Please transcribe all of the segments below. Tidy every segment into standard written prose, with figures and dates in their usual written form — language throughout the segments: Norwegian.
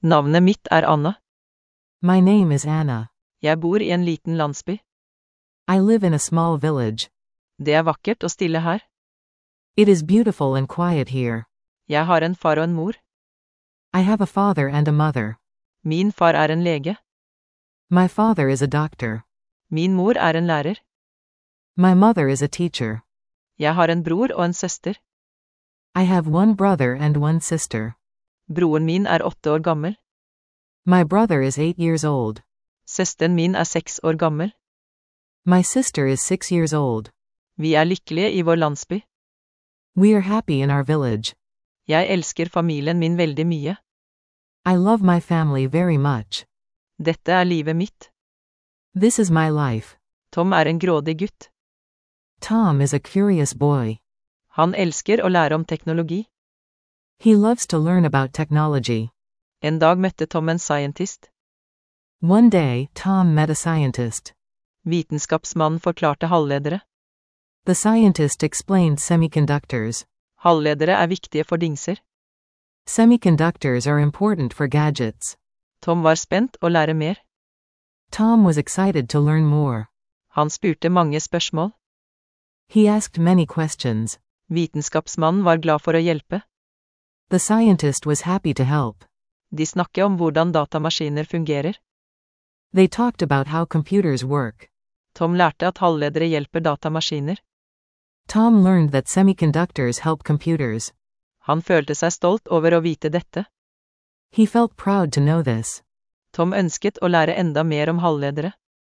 Navnet mitt Anna. My name is Anna. Jeg bor I en liten landsby. I live in a small village. Det vakkert og stille her. It is beautiful and quiet here. Jeg har en far og en mor. I have a father and a mother. Min far en lege. My father is a doctor. Min mor en lærer. My mother is a teacher. Jeg har en bror og en søster. I have one brother and one sister. Broren min 8 år gammel. My brother is 8 years old. Søsteren min 6 år gammel. My sister is 6 years old. Vi lykkelige I vår landsby. We are happy in our village. Jeg elsker familien min veldig mye. I love my family very much. Dette livet mitt. This is my life. Tom en grådig gutt. Tom is a curious boy. Han elsker å lære om teknologi. He loves to learn about technology. En dag møtte Tom en scientist. One day, Tom met a scientist. Vitenskapsmannen forklarte halvledere. The scientist explained semiconductors. Halvledere viktige for dingser. Semiconductors are important for gadgets. Tom var spent å lære mer. Tom was excited to learn more. Han spurte mange spørsmål. He asked many questions. Vitenskapsmannen var glad for å hjelpe. The scientist was happy to help. De snakket om hvordan datamaskiner fungerer. They talked about how computers work. Tom lærte at halvledere hjelper datamaskiner. Tom learned that semiconductors help computers. Han følte seg stolt over å vite dette. He felt proud to know this. Tom ønsket å lære enda mer om halvledere.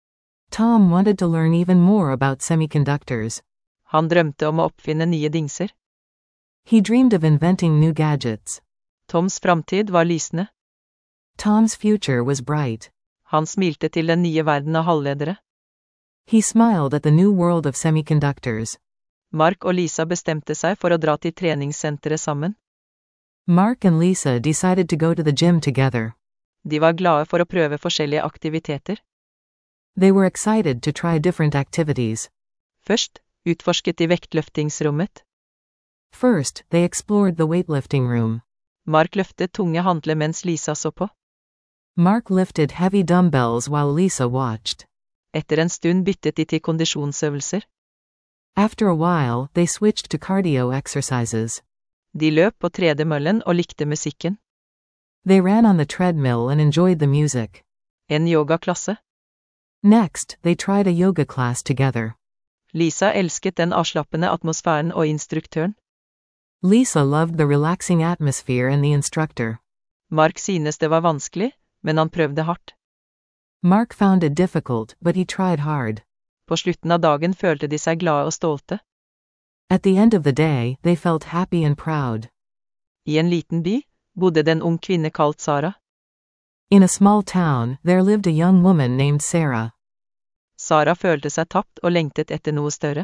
Tom wanted to learn even more about semiconductors. Han drømte om å oppfinne nye dingser. He dreamed of inventing new gadgets. Toms framtid var lysende. Tom's future was bright. Han smilte til den nye verden av halvledere. He smiled at the new world of semiconductors. Mark og Lisa bestemte seg for å dra til treningssenteret sammen. Mark and Lisa decided to go to the gym together. De var glade for å prøve forskjellige aktiviteter. They were excited to try different activities. Først utforsket de vektløftingsrommet. First, they explored the weightlifting room. Mark løftet tunge handler mens Lisa så på. Mark lifted heavy dumbbells while Lisa watched. Etter en stund byttet de til kondisjonsøvelser. After a while, they switched to cardio exercises. De løp på tredemøllen og likte musikken. They ran on the treadmill and enjoyed the music. En yogaklasse. Next, they tried a yoga class together. Lisa elsket den avslappende atmosfæren og instruktøren. Lisa loved the relaxing atmosphere and the instructor. Mark synes det var vanskelig, men han prøvde hardt. Mark found it difficult, but he tried hard. På slutten av dagen følte de seg glade og stolte. At the end of the day, they felt happy and proud. I en liten by bodde det en ung kvinne kalt Sara. In a small town, there lived a young woman named Sarah. Sara følte seg tapt og lengtet etter noe større.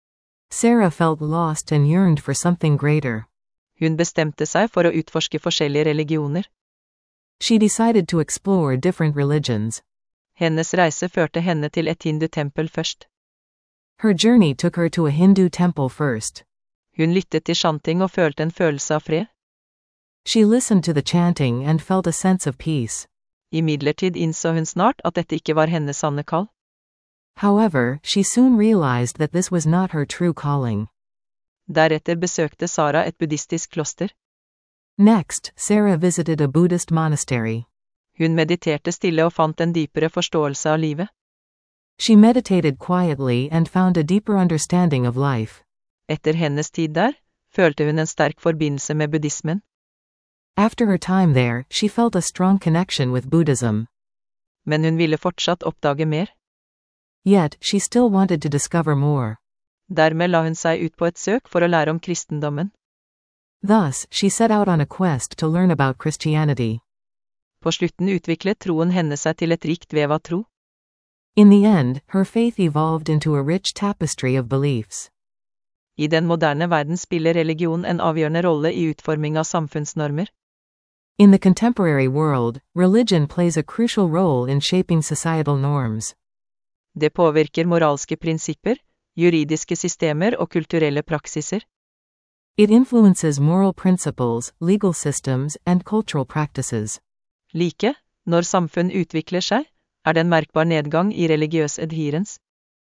Sarah felt lost and yearned for something greater. Hun bestemte seg for å utforske forskjellige religioner. She decided to explore different religions. Hennes reise førte henne til et hindutempel først. Her journey took her to a Hindu temple first. Hun lyttet til chanting og følte en følelse av fred. She listened to the chanting and felt a sense of peace. Imidlertid innså hun snart at dette ikke var hennes sanne kall. However, she soon realized that this was not her true calling. Deretter besøkte Sara et buddhistisk kloster. Next, Sarah visited a Buddhist monastery. Hun mediterte stille og fant en dypere forståelse av livet. She meditated quietly and found a deeper understanding of life. Etter hennes tid der, følte hun en sterk forbindelse med buddhismen. After her time there, she felt a strong connection with Buddhism. Men hun ville fortsatt oppdage mer. Yet, she still wanted to discover more. Dermed la hun seg ut på et søk for å lære om kristendommen. Thus, she set out on a quest to learn about Christianity. På slutten utviklet troen henne seg til et rikt vev av tro. In the end, her faith evolved into a rich tapestry of beliefs. I den moderne verden spiller religion en avgjørende rolle i utforming av samfunnsnormer. In the contemporary world, religion plays a crucial role in shaping societal norms. Det påvirker moralske prinsipper, juridiske systemer og kulturelle praksiser. It influences moral principles, legal systems, and cultural practices. Like, når samfunn utvikler seg, det en merkbar nedgang I religiøs adherence.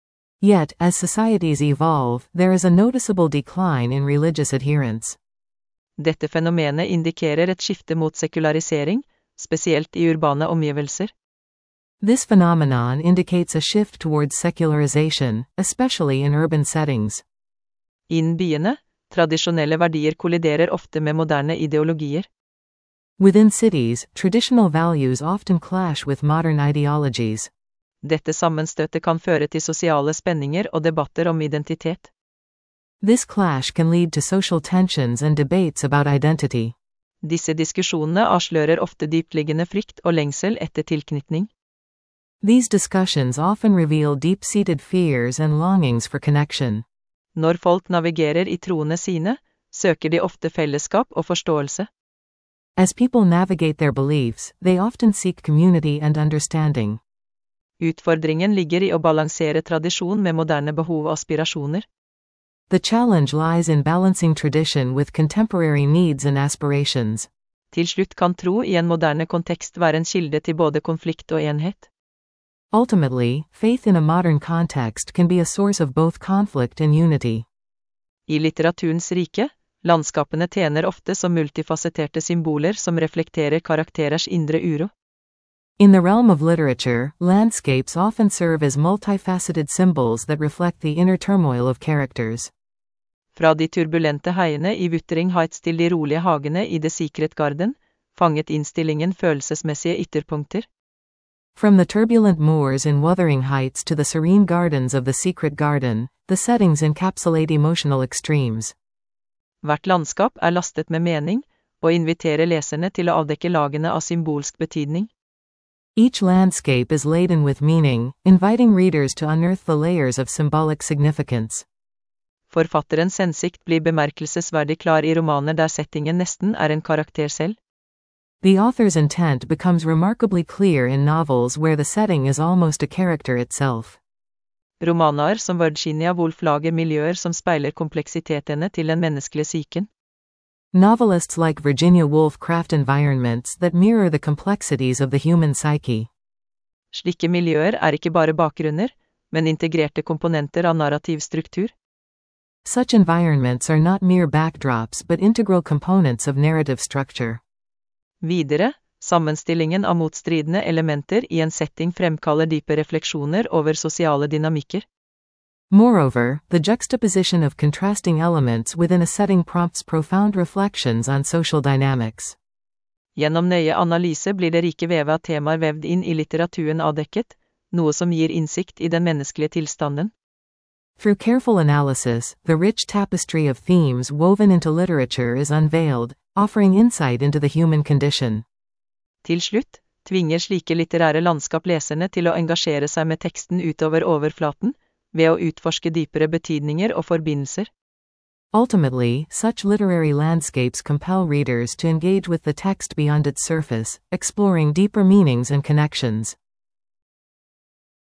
Yet, as societies evolve, there is a noticeable decline in religious adherence. Dette fenomenet indikerer et skifte mot sekularisering, spesielt I urbane omgivelser. This phenomenon indicates a shift towards secularization, especially in urban settings. Innen byene, tradisjonelle verdier kolliderer ofte med moderne ideologier. Within cities, traditional values often clash with modern ideologies. Dette sammenstøtet kan føre til sosiale spenninger og debatter om identitet. This clash can lead to social tensions and debates about identity. Disse diskusjonene avslører ofte dyptliggende frykt og lengsel etter tilknytning. These discussions often reveal deep-seated fears and longings for connection. Når folk navigerer I troene sine, søker de ofte fellesskap og forståelse. As people navigate their beliefs, they often seek community and understanding. Utfordringen ligger I å balansere tradisjon med moderne behov og aspirasjoner. The challenge lies in balancing tradition with contemporary needs and aspirations. Til slutt kan tro I en moderne kontekst være en kilde til både konflikt og enhet. Ultimately, faith in a modern context can be a source of both conflict and unity. I litteraturens rike, landskapene tjener ofte som multifasetterte symboler som reflekterer karakterers indre uro. In the realm of literature, landscapes often serve as multifaceted symbols that reflect the inner turmoil of characters. Fra de turbulente heiene I Wuthering Heights til de rolige hagene I The Secret Garden, fanget innstillingen følelsesmessige ytterpunkter. From the turbulent moors in Wuthering Heights to the serene gardens of the Secret Garden, the settings encapsulate emotional extremes. Hvert landskap lastet med mening, og inviterer leserne til å avdekke lagene av symbolsk betydning. Each landscape is laden with meaning, inviting readers to unearth the layers of symbolic significance. Forfatterens hensikt blir bemerkelsesverdig klar I romaner der settingen nesten en karakter selv. The author's intent becomes remarkably clear in novels where the setting is almost a character itself. Romaner som Virginia Woolf lager miljøer som speiler kompleksitetene til den menneskelige psyken. Novelists like Virginia Woolf craft environments that mirror the complexities of the human psyche. Slike miljøer ikke bare bakgrunner, men integrerte komponenter av narrativ struktur. Such environments are not mere backdrops but integral components of narrative structure. Videre, sammenstillingen av motstridende elementer I en setting fremkaller dype refleksjoner over sosiale dynamikker. Moreover, the juxtaposition of contrasting elements within a setting prompts profound reflections on social dynamics. Gjennom nøye analyse blir det rike vevet av temaer vevd inn I litteraturen avdekket, noe som gir innsikt I den menneskelige tilstanden. Through careful analysis, the rich tapestry of themes woven into literature is unveiled, offering insight into the human condition. Til slutt, tvinger slike litterære landskap leserne til å engasjere seg med teksten utover overflaten, ved å utforske dypere betydninger og forbindelser. Ultimately, such literary landscapes compel readers to engage with the text beyond its surface, exploring deeper meanings and connections.